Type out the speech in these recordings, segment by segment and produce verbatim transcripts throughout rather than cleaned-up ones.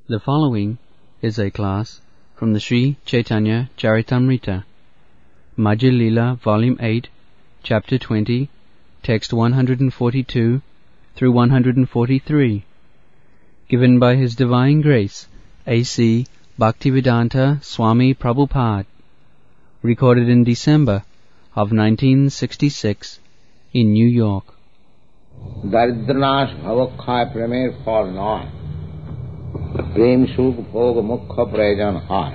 The following is a class from the Sri Chaitanya Charitamrita, Madhya Lila, Volume eight, Chapter twenty, Text one hundred forty-two through one hundred forty-three, given by His Divine Grace, A C Bhaktivedanta Swami Prabhupada, recorded in December of nineteen sixty-six in New York. Daridranash bhavakkhay premer fal noy, prem sukh bhog mukha prayojan hai.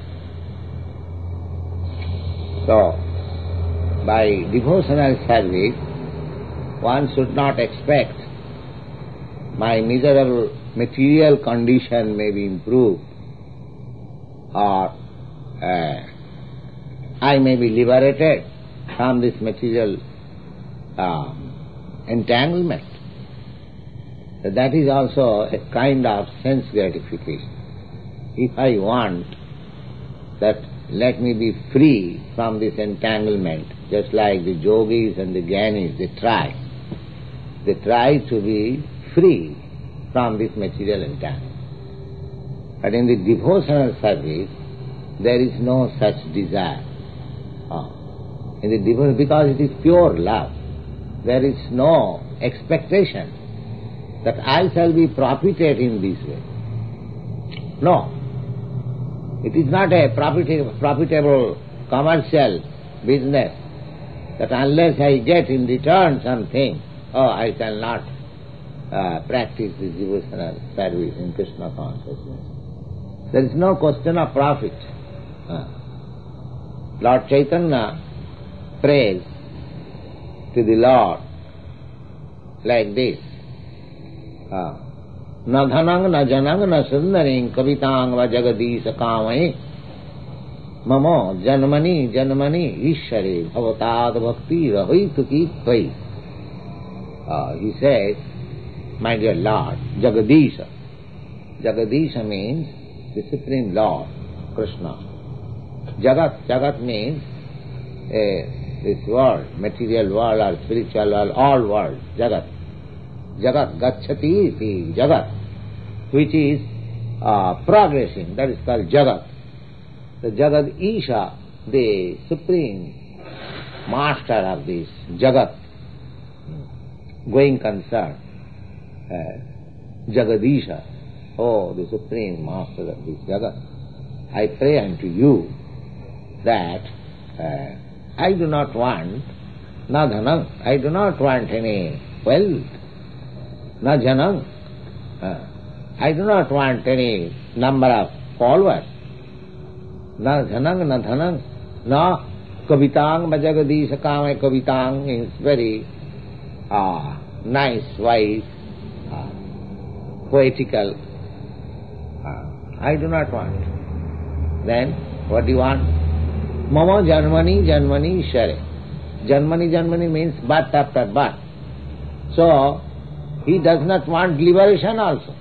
So, by devotional service, one should not expect my miserable material condition may be improved, or uh, I may be liberated from this material uh, entanglement. So that is also a kind of sense gratification. If I want that let me be free from this entanglement, just like the yogis and the gyanis, they try. They try to be free from this material entanglement. But in the devotional service, there is no such desire. Oh. In the devotion, because it is pure love, there is no expectation that I shall be profited in this way. No. It is not a profit- profitable commercial business that unless I get in return something, oh, I shall not uh, practice this devotional service in Krishna consciousness. There is no question of profit. Uh. Lord Chaitanya prays to the Lord like this. Uh, Na dhanang na janang na sundaring kavitang va jagadisha kamai mamo janmani janmani ishare bhavatad bhakti rahitu ki tvai. Uh, he says, my dear Lord, Jagadisha. Jagadisha means the Supreme Lord, Krishna. Jagat, Jagat means uh, this world, material world or spiritual world, all world, Jagat. Jagat, gacchati iti Jagat, which is uh, progressing, that is called Jagat. The Jagat Isha, the Supreme Master of this Jagat, going concern, uh, Jagadisha, oh, the Supreme Master of this Jagat, I pray unto you that uh, I do not want na dhanam, I do not want any wealth, na janam, uh, I do not want any number of followers, na dhanang, na dhanang, na kavitang majagadisha kamai. Kavitang means very uh, nice, wise, uh, poetical. Uh, I do not want. Then, what do you want? Mama janmani janmani share. Janmani janmani means birth after birth. So, he does not want liberation also.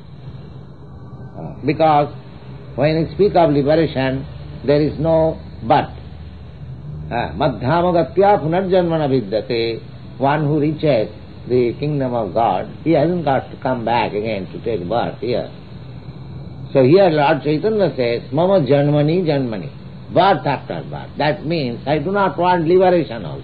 Uh, because when you speak of liberation, there is no birth. Madhyamagatya punarjanmana vidyate. One who reaches the kingdom of God, he hasn't got to come back again to take birth here. So here Lord Chaitanya says, Mama janmani janmani, birth after birth. That means I do not want liberation also.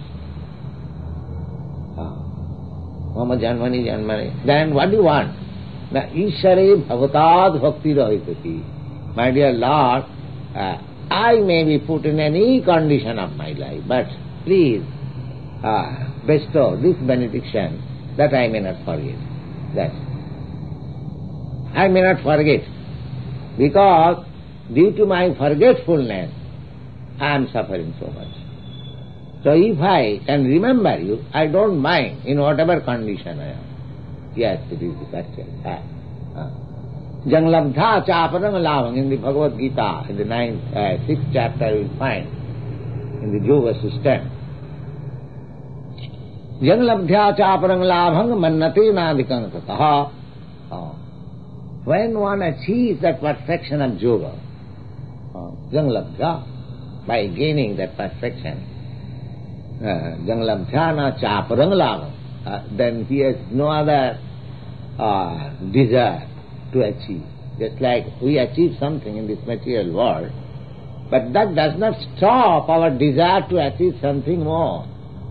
Mama janmani janmani. Then what do you want? Na ishare bhavatad bhakti rahitati. My dear Lord, uh, I may be put in any condition of my life, but please uh, bestow this benediction that I may not forget. That's I may not forget, because due to my forgetfulness, I am suffering so much. So if I can remember you, I don't mind in whatever condition I am. Yes, it is the actual fact. Jang labdha chaparang lavang, in the Bhagavad Gita, in the ninth, uh, sixth chapter you will find, in the yoga system. Jang labdha chaparang lavang mannate nadikang tataha. When one achieves that perfection of yoga, jang labdha, by gaining that perfection, Janglabdhyana chaparangalam, uh, then he has no other uh, desire to achieve. just like we achieve something in this material world, but that does not stop our desire to achieve something more.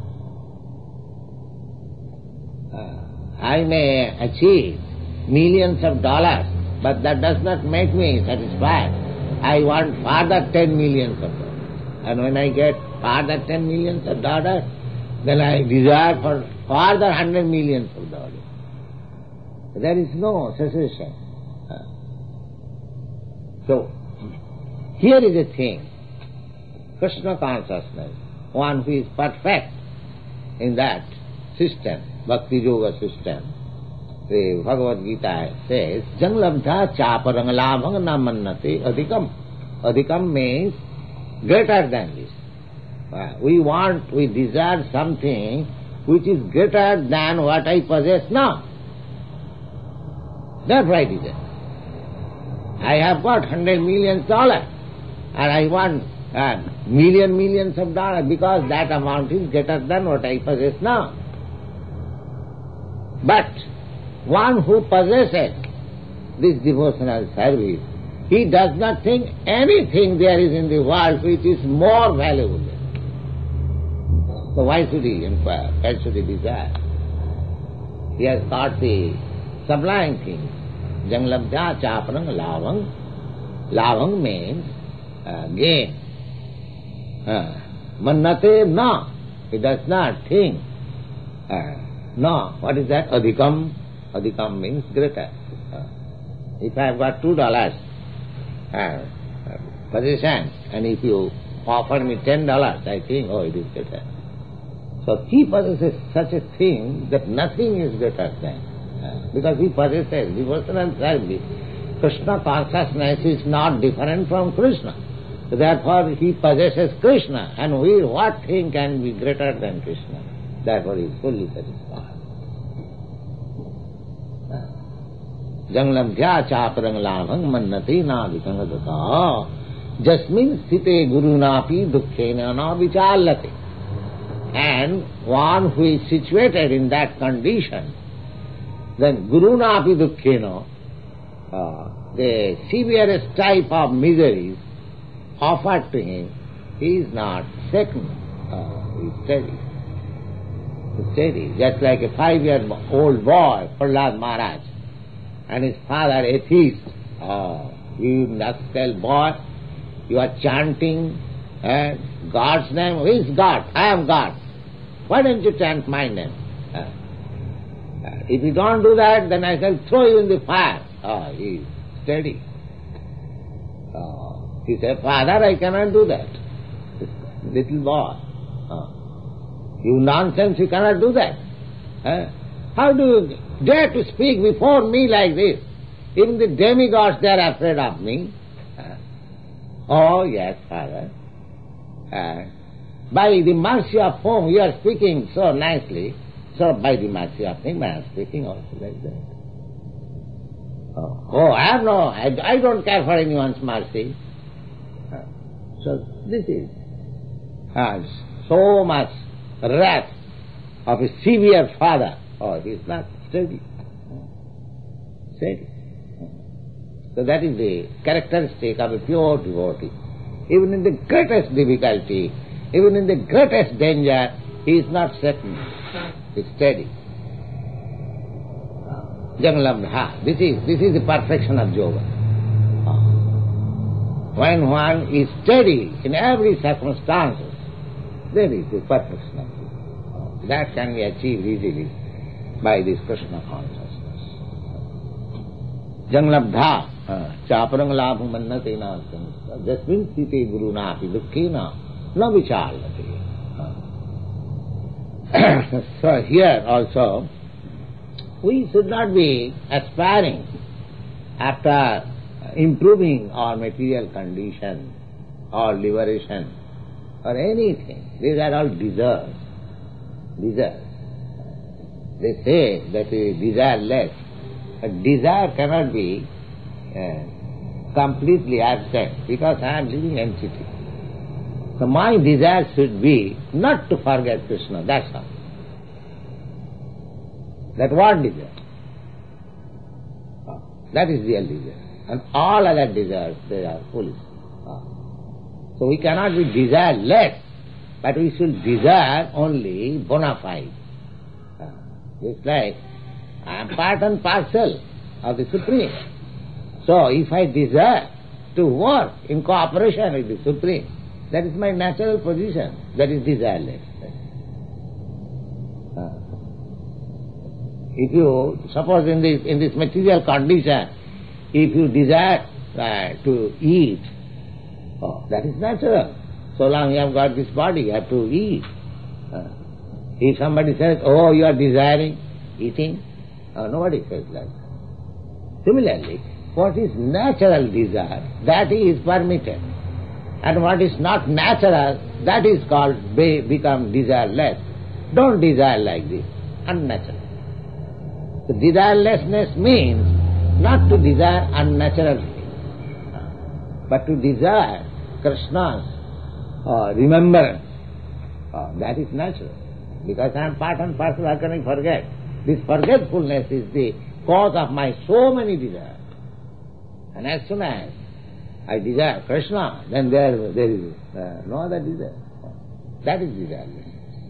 Uh, I may achieve millions of dollars, but that does not make me satisfied. I want further ten millions of dollars. And when I get further ten millions of dollars, then I desire for further hundred millions of dollars. There is no cessation. So, here is a thing, Krishna consciousness, one who is perfect in that system, Bhakti Yoga system. The Bhagavad Gita says, Jang labdha chaparang labhang na mannate adhikam. Adhikam means greater than this. We want, we desire something which is greater than what I possess now. That's right, is it? I have got hundred millions dollars, and I want uh, million millions of dollars because that amount is greater than what I possess now. But one who possesses this devotional service, he does not think anything there is in the world which is more valuable. So why should he inquire? Why should he desire? He has got the sublime things. Jang labdha chaparang lavang. Lavang means uh, gain. Uh, mannate na. He does not think. Uh, no. What is that? Adhikam. Adhikam means greater. Uh, if I have got two dollars uh, possession, and if you offer me ten dollars, I think, oh, it is greater. So he possesses such a thing that nothing is greater than. Because he possesses devotional service. Krishna consciousness is not different from Krishna. So therefore he possesses Krishna, and we, what thing can be greater than Krishna? Therefore he is fully satisfied. Jang labdhya chaparang labhang mannati na vikangadata jasmin sthite gurunapi dukkhena na vichallate. And one who is situated in that condition, then guruna api dukkhena, uh, the severest type of miseries offered to him, he is not shaken, uh, he is steady. He is steady, just like a five-year-old boy, Prahlad Maharaj, and his father atheist. Oh, you rascal boy, you are chanting uh, God's name. Who is God? I am God. Why don't you chant my name? Uh, If you don't do that, then I shall throw you in the fire. Oh, he is steady. Oh, he said, Father, I cannot do that. Little boy. Oh, you nonsense, you cannot do that. Eh? How do you dare to speak before me like this? Even the demigods, they are afraid of me. Eh? Oh, yes, Father. Eh? By the mercy of whom you are speaking so nicely, so by the mercy of him, I am speaking also like that. Oh, oh I have no, I, I don't care for anyone's mercy. Uh, so this is uh, so much wrath of a severe father. Oh, he is not steady. Steady. So that is the characteristic of a pure devotee. Even in the greatest difficulty, even in the greatest danger, he is not shaken. He is steady. Jang labdha. This is, this is the perfection of yoga. When one is steady in every circumstance, that is the perfection of yoga. That can be achieved easily by this Krishna consciousness. Jang labdha. Chaparang labham mannate na jasmin sthite guru napi dukkhena na vichalate. So here also, we should not be aspiring after improving our material condition or liberation or anything. These are all desires. Desires. They say that we desire less, but desire cannot be uh, completely absent because I am living entity. So my desire should be not to forget Krishna, that's all. That what desire? That is real desire. And all other desires, they are foolish. So we cannot be desireless, but we should desire only bona fide. It's like I am part and parcel of the Supreme. So if I desire to work in cooperation with the Supreme, that is my natural position. That is desireless. If you, suppose in this, in this material condition, if you desire uh, to eat, oh, that is natural. So long you have got this body, you have to eat. Uh, if somebody says, oh, you are desiring eating, uh, nobody says that. Similarly, what is natural desire, that is permitted. And what is not natural, that is called be, become desireless. Don't desire like this, unnatural. So desirelessness means not to desire unnatural things, but to desire Krishna's uh, remembrance. Uh, that is natural. Because I am part and parcel, how can I forget? This forgetfulness is the cause of my so many desires. And as soon as I desire Krishna, then there, there is uh, no other desire. That is desireless.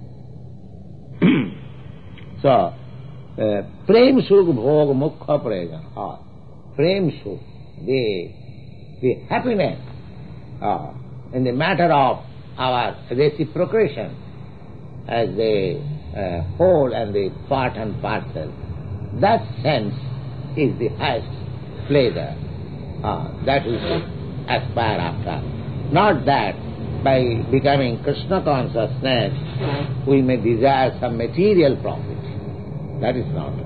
So, Prem Sukh Bhog Mukha Prayojan, or Prem Sukh, the, the happiness uh, in the matter of our reciprocation as the uh, whole and the part and parcel, that sense is the highest pleasure uh, that we should aspire after. Not that by becoming Krishna consciousness we may desire some material profit. That is not.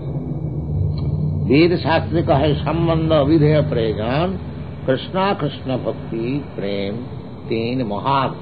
Ved Shastri kahe sambandha vidheya prayojan Krishna Krishna bhakti prem teen mahag.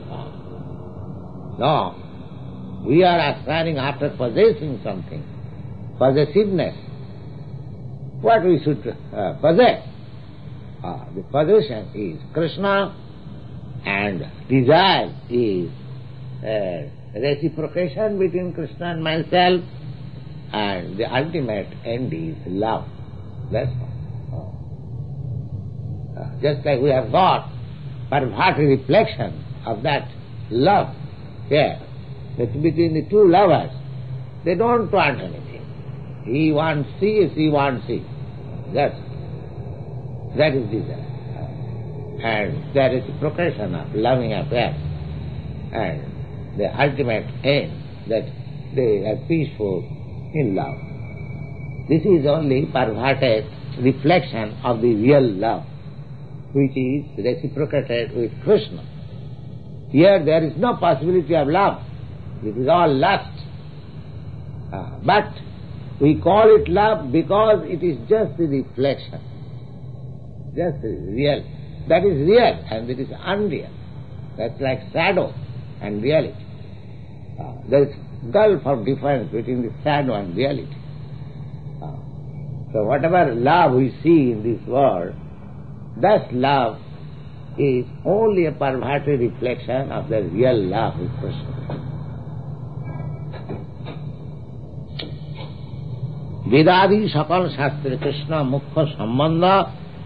No. We are aspiring after possessing something. Possessiveness. What we should uh, possess? Uh, the possession is Krishna, and desire is uh, reciprocation between Krishna and myself, and the ultimate end is love. That's all. Uh, just like we have got perverted reflection of that love here, that between the two lovers, they don't want anything. He wants C, she wants C. That's that is desire. And that is the progression of loving affair. And the ultimate aim, that they are peaceful in love. This is only perverted reflection of the real love, which is reciprocated with Krishna. Here there is no possibility of love. It is all lust. Uh, but we call it love because it is just the reflection. Just real. That is real and it is unreal. That's like shadow and reality. Uh, there is gulf of difference between the shadow and reality. Uh, so whatever love we see in this world, that love is only a perverted reflection of the real love with Krishna. Vedadi sakal shastra Krishna mukha sambandha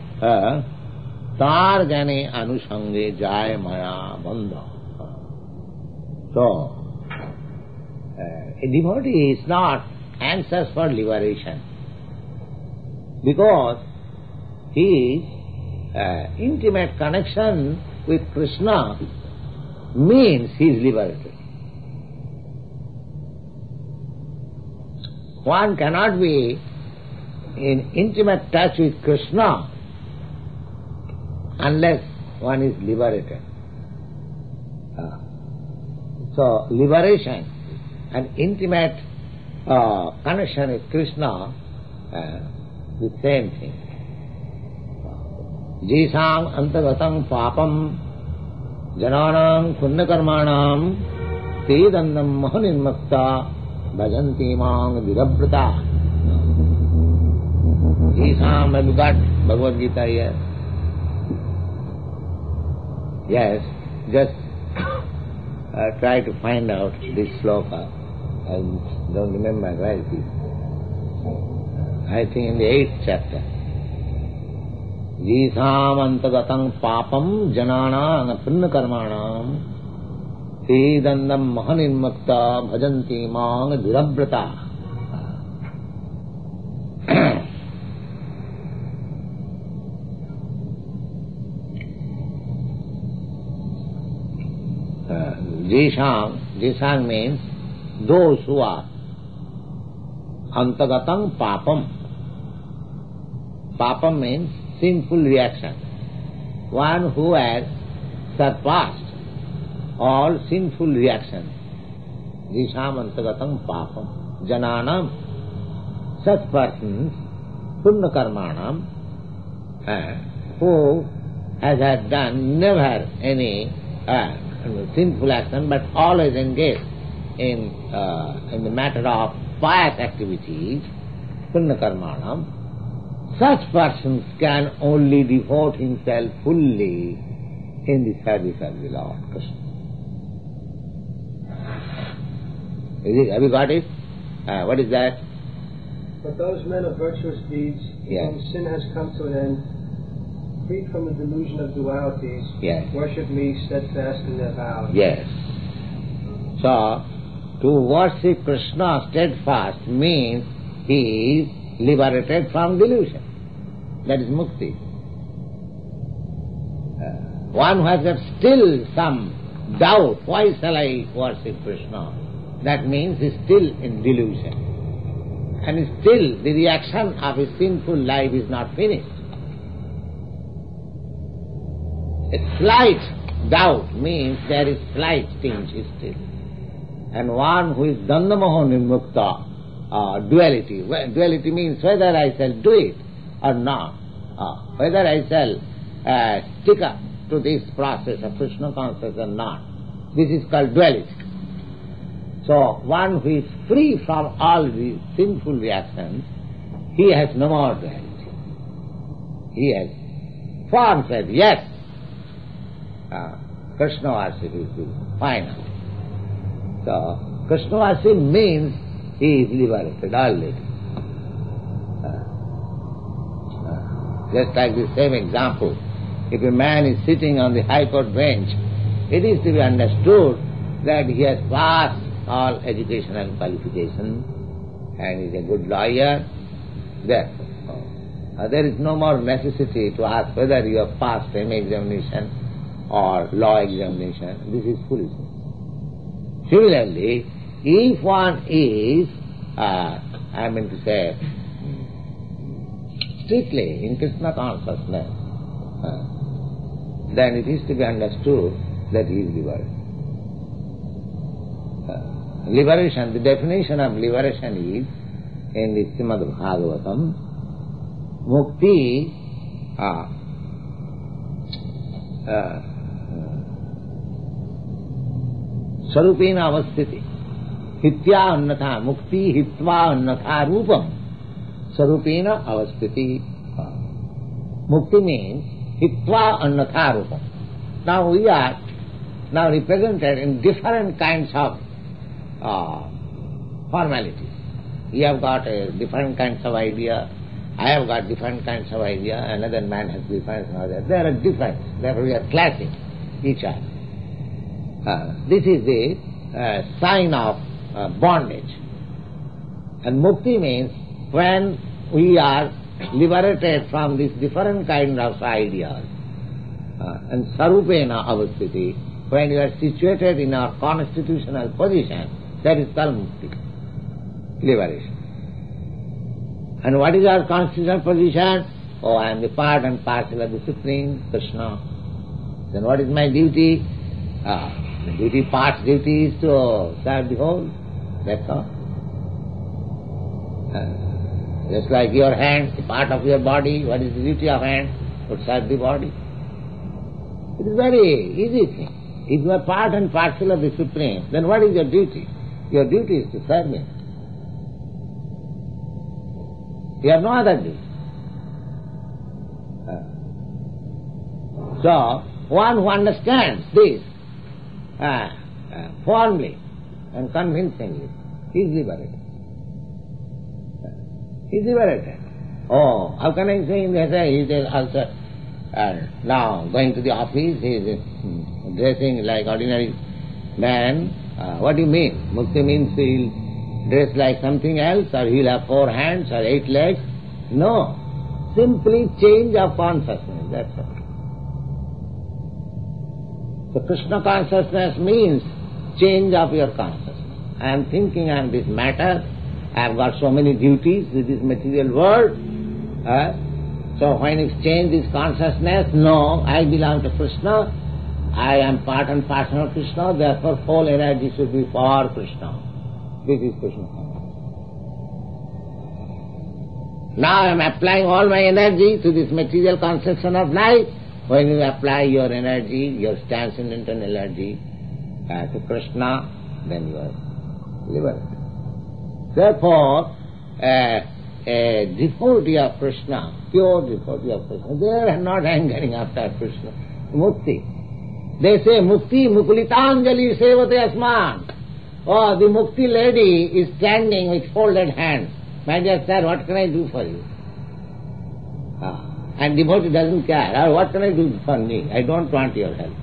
tar jane anusange jay maya bandha. So, uh, a devotee is not anxious for liberation because his uh, intimate connection with Krishna means he is liberated. One cannot be in intimate touch with Krishna unless one is liberated. Uh, so, liberation and intimate uh, connection with Krishna, uh, the same thing. Jisam antagatam papam jananam punyakarmanam tedandam mahanirmakta bhajanti mang virabrata. Jisam, have you got Bhagavad Gita here? Yes, just uh, try to find out this sloka. I don't remember where it is. I think in the eighth chapter. Jisam antagatam papam janana punna karmanam te dandam mahanirmukta bhajanti mang dhirabrata. Jisham, Jisham means those who are antagatam papam. Papam means sinful reaction. One who has surpassed all sinful reactions. Jisham antagatam papam. Jananam, such persons, punna karmanam, uh, who has had done never any uh, sinful action, but always engaged in uh, in the matter of pious activities, punna karmanam, such persons can only devote himself fully in the service of the Lord Krishna. Is it, have you got it? Uh, what is that? But those men of virtuous deeds, yes, whom sin has come to an end, freed from the delusion of dualities, yes, worship me steadfast in their vows. Yes. So, to worship Krishna steadfast means he is liberated from delusion. That is mukti. Uh, one who has got still some doubt, why shall I worship Krishna? That means he is still in delusion. And still the reaction of his sinful life is not finished. A slight doubt means there is slight tinge still. And one who is dandamoho nirmukta, uh, duality. Duality means whether I shall do it or not, uh, whether I shall uh, stick up to this process of Krishna consciousness or not. This is called duality. So one who is free from all the sinful reactions, he has no more duality. He has formed said, yes, uh, Krishna worship is the final. So Krishna worship means he is liberated already. Uh, uh, just like the same example, if a man is sitting on the High Court bench, it is to be understood that he has passed all educational qualifications and is a good lawyer. Therefore, uh, there is no more necessity to ask whether you have passed M A examination or law examination. This is foolishness. Similarly, if one is, uh, I mean to say, strictly in Krishna consciousness, uh, then it is to be understood that he is liberated. Uh, liberation, the definition of liberation is, in the Srimad Bhagavatam, mukti, uh, uh, sarupena avasthiti, hitya annatha, mukti hitva annatha rupam, sarupena avasthiti. Uh, mukti means hitva annatha rupam. Now we are now represented in different kinds of uh, formalities. You have got uh, different kinds of idea, I have got different kinds of idea, another man has different idea. There are different, therefore we are clashing each other. Uh, this is the uh, sign of uh, bondage. And mukti means when we are liberated from these different kinds of ideas. Uh, and sarupena avasthiti, when you are situated in our constitutional position, that is called mukti, liberation. And what is our constitutional position? Oh, I am the part and parcel of the Supreme Krishna. Then what is my duty? Ah, the duty, part's duty is to serve the whole. That's all. Uh, just like your hand, the part of your body, what is the duty of hand? To serve the body. It is very easy thing. If you are part and parcel of the Supreme, then what is your duty? Your duty is to serve Him. You have no other duty. Uh, so, one who understands this uh, uh, formally and convincingly, he is liberated. Uh, he is liberated. Oh, how can I say in the he is also And now going to the office, he is dressing like ordinary man. Uh, what do you mean? Mukti means he will dress like something else, or he will have four hands or eight legs? No. Simply change of consciousness, that's all. So Krishna consciousness means change of your consciousness. I am thinking I am this matter, I have got so many duties with this material world. Uh, so when it changes this consciousness, no, I belong to Krishna, I am part and parcel of Krishna, therefore whole energy should be for Krishna. This is Krishna. Now I am applying all my energy to this material conception of life. When you apply your energy, your transcendental energy uh, to Krishna, then you are liberated. Therefore, uh, a devotee of Krishna, pure devotee of Krishna, they are not hankering after Krishna. Mukti. They say, Mukti Mukulitanjali sevate asman. Oh, the Mukti lady is standing with folded hands. My dear sir, what can I do for you? Ah. And devotee doesn't care. Oh, what can I do for me? I don't want your help.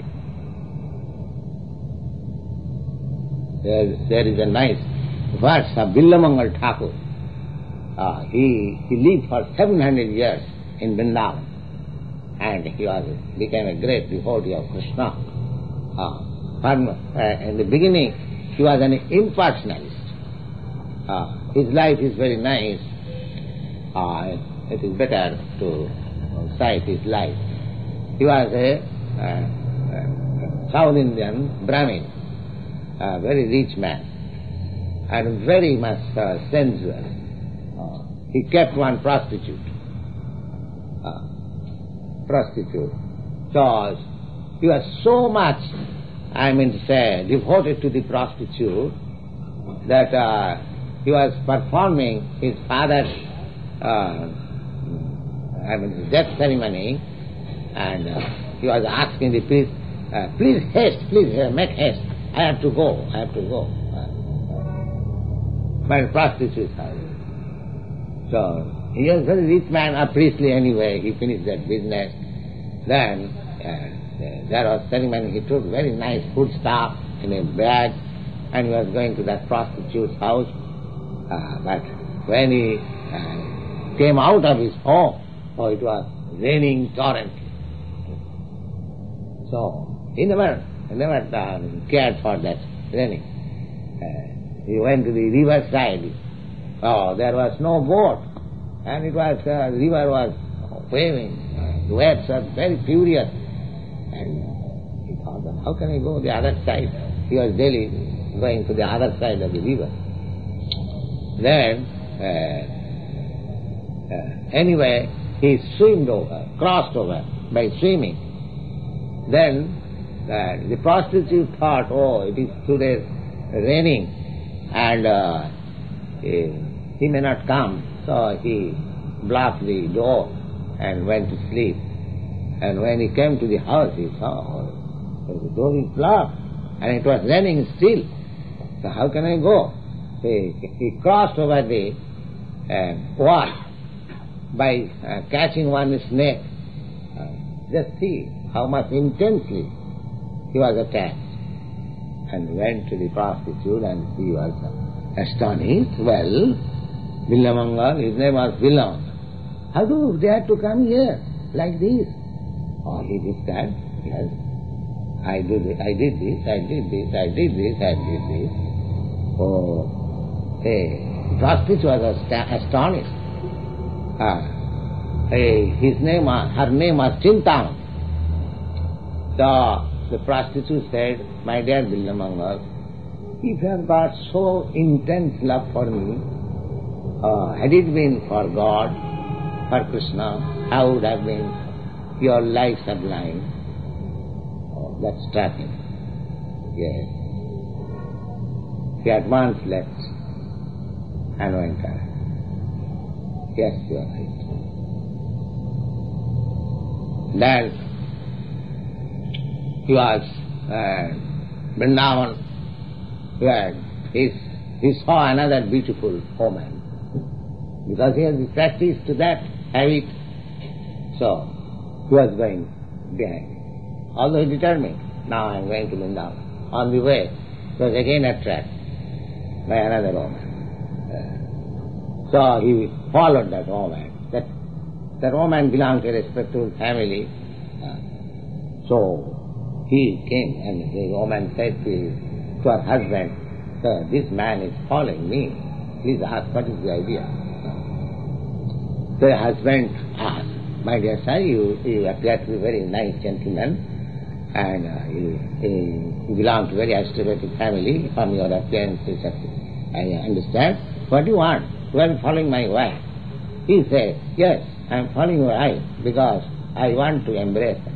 There, there is a nice verse of Billamangal Thakur. Uh, he, he lived for seven hundred years in Vrindavan. And he was, became a great devotee of Krishna. Uh, from, uh, in the beginning, he was an impersonalist. Uh, his life is very nice. Uh, it is better to cite his life. He was a uh, uh, South Indian Brahmin, a very rich man, and very much uh, sensual. Uh, he kept one prostitute. Uh, prostitute. So he was so much, I mean to say, devoted to the prostitute that uh, he was performing his father's uh, I mean, his death ceremony, and uh, he was asking the priest, uh, please haste, please uh, make haste. I have to go, I have to go. Uh, my prostitute house. So, he was a very rich man, a priestly anyway, he finished that business. Then, uh, there was ceremony, he took very nice food stuff in a bag, and he was going to that prostitute's house. Uh, but when he uh, came out of his home, oh, it was raining torrently. So, he never, he never um, cared for that raining. Uh, he went to the river side. Oh, there was no boat. And it was, uh, the river was waving. Uh, the waves were very furious. And he thought, how can I go the other side? He was daily going to the other side of the river. Then, uh, uh, anyway, he swam over, crossed over by swimming. Then uh, the prostitute thought, oh, it is today raining and uh, he, he may not come. So he blocked the door and went to sleep. And when he came to the house, he saw, oh, the door is blocked and it was raining still. So how can I go? He, he crossed over the uh, wall by uh, catching one snake. Uh, just see how much intensely he was attacked. And went to the prostitute and she was astonished. Well, Billamangal, his name was Billamangal. How do you dare to come here like this? Oh, he described, yes, I, do this, I did this, I did this, I did this, I did this. Oh, hey, the prostitute was ast- astonished. Ah, hey, his name, her name was Chintamani. So the prostitute said, my dear Billamangal, if you have got so intense love for me, uh, had it been for God, for Krishna, how would have been your life sublime? Oh, that struck him. Yes. He at once left and went out. Yes, you are right. Then he was uh, Vrindavan, where he, he saw another beautiful woman. Because he has practiced to that habit. So he was going behind. Although determined, now I am going to Vrindavan. On the way, he was again attracted by another woman. So he followed that woman. That, that woman belonged to a respectable family. So he came and the woman said to, to her husband, "Sir, this man is following me. Please ask what is the idea." The husband asked, "My dear sir, you, you appear to be a very nice gentleman and uh, you, you belong to a very aristocratic family. From your appearance, I understand. What do you want? You are following my wife." He said, "Yes, I am following your wife because I want to embrace her."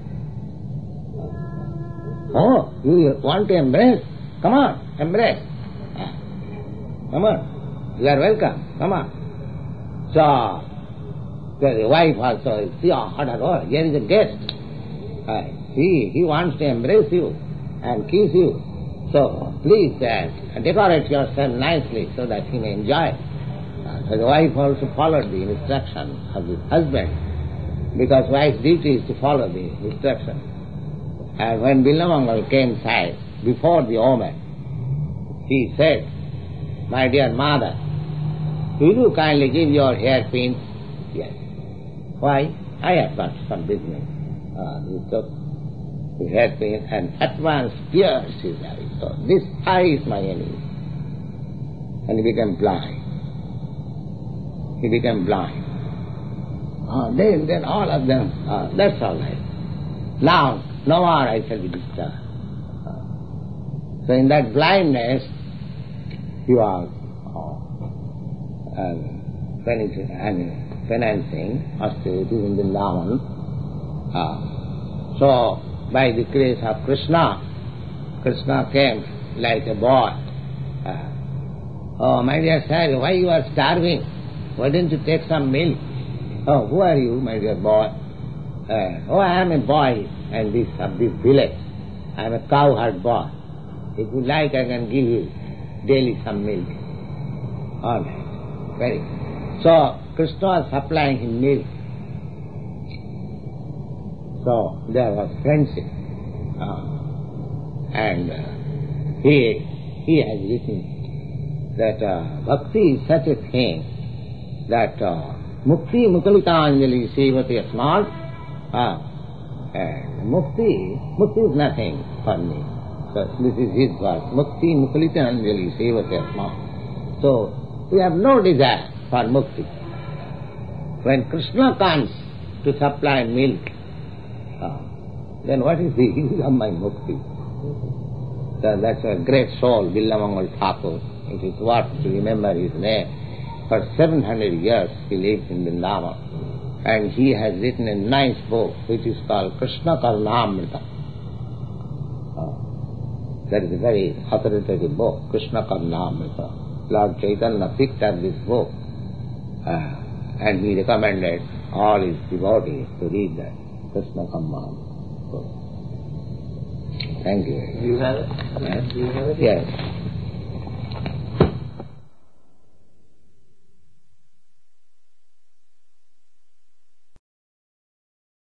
"Oh, you want to embrace? Come on, embrace. Come on, you are welcome. Come on." So the wife also, "See, order, oh, here is a guest. Uh, see, he wants to embrace you and kiss you. So please uh, decorate yourself nicely so that he may enjoy." Uh, so the wife also followed the instruction of his husband, because wife's duty is to follow the instruction. And when Billamangal came side before the woman, he said, "My dear mother, will you kindly give your hairpins?" "Yes." "Why? I have got some business." Uh, he took the hairpin and at once pierced his eye. So this eye is my enemy. And he became blind. He became blind. Uh, then, then all of them, uh, that's all right. Now, no more I shall be disturbed. Uh, so in that blindness, he was uh, uh, financing austerities in Vrindavan. Uh, so, by the grace of Krishna, Krishna came like a boy. Uh, "Oh, my dear sir, why you are starving? Why don't you take some milk?" "Oh, who are you, my dear boy?" Uh, "Oh, I am a boy and this of this village. I am a cowherd boy. If you like, I can give you daily some milk." "All right, very good." So Krishna was supplying him milk. So there was friendship. Uh, and uh, he, he has written that uh, bhakti is such a thing that uh, mukti mukalitanjali sevate asmat. Uh, and mukti, mukti is nothing for me. So this is his word. Mukti mukalitanjali sevate asmat. So we have no desire for mukti. When Krishna comes to supply milk, uh, then what is the use of my mukti? So that's a great soul, Billamangal Thakur. It is worth to remember his name. For seven hundred years he lived in Vrindavan. And he has written a nice book which is called Krishna Karnamrita. Uh, that is a very authoritative book, Krishna Karnamrita. Lord Chaitanya picked up this book uh, and he recommended all his devotees to read that Krishna Karnamrita. Thank you. Do you have it? Yes. Do you have it? Yes.